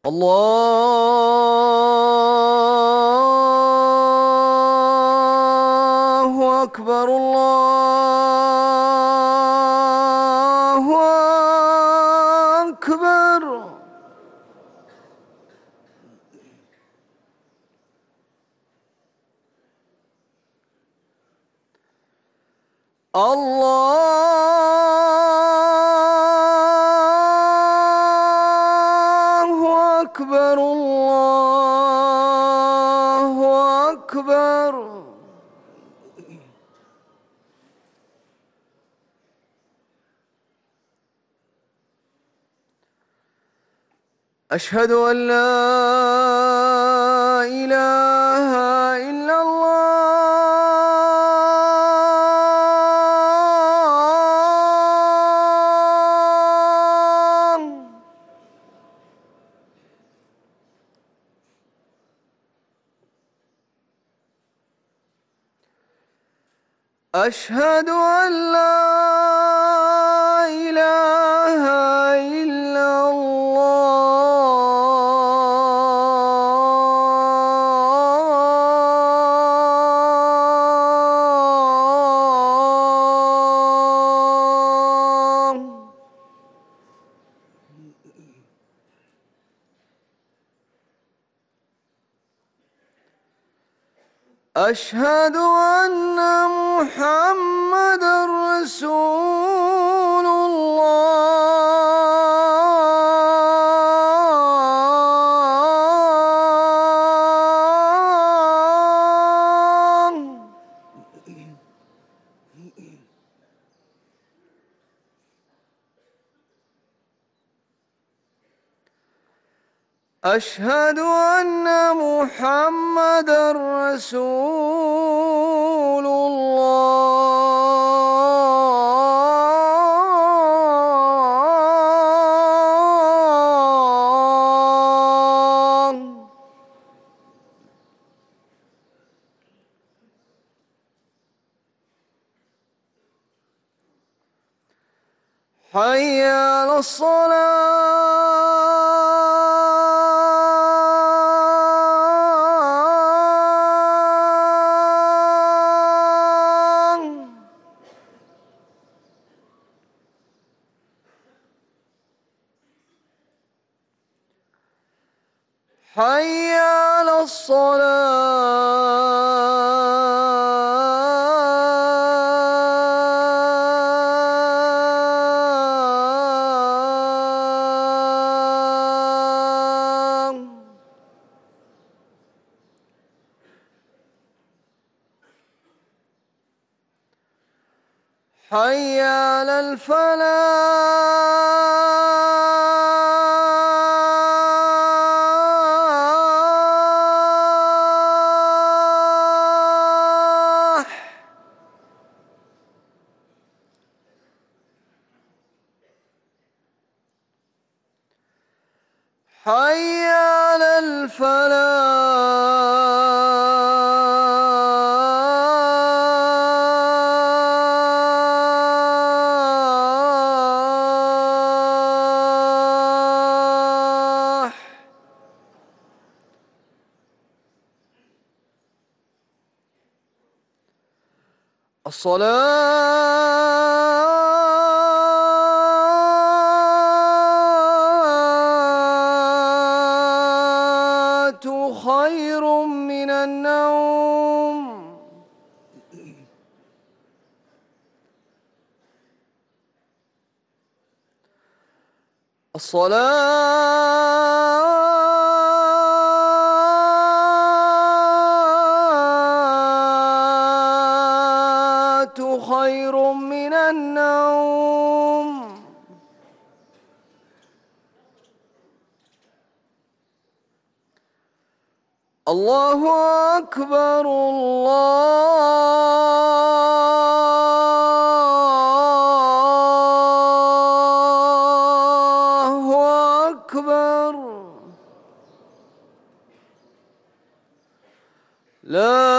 الله أكبر الله أكبر. الله أكبر الله أكبر. أشهد أن لا إله إلا الله. أشهد أن لا إله إلا الله. أشهد أن محمدًا رسول الله. أشهد أن محمدًا رسول الله. حي على الصلاة. حي على الصلاة. حي على الفلاح. حي على الفلاح. الصلاة خير من النوم. الصلاة خير من النوم. الله أكبر الله أكبر. لا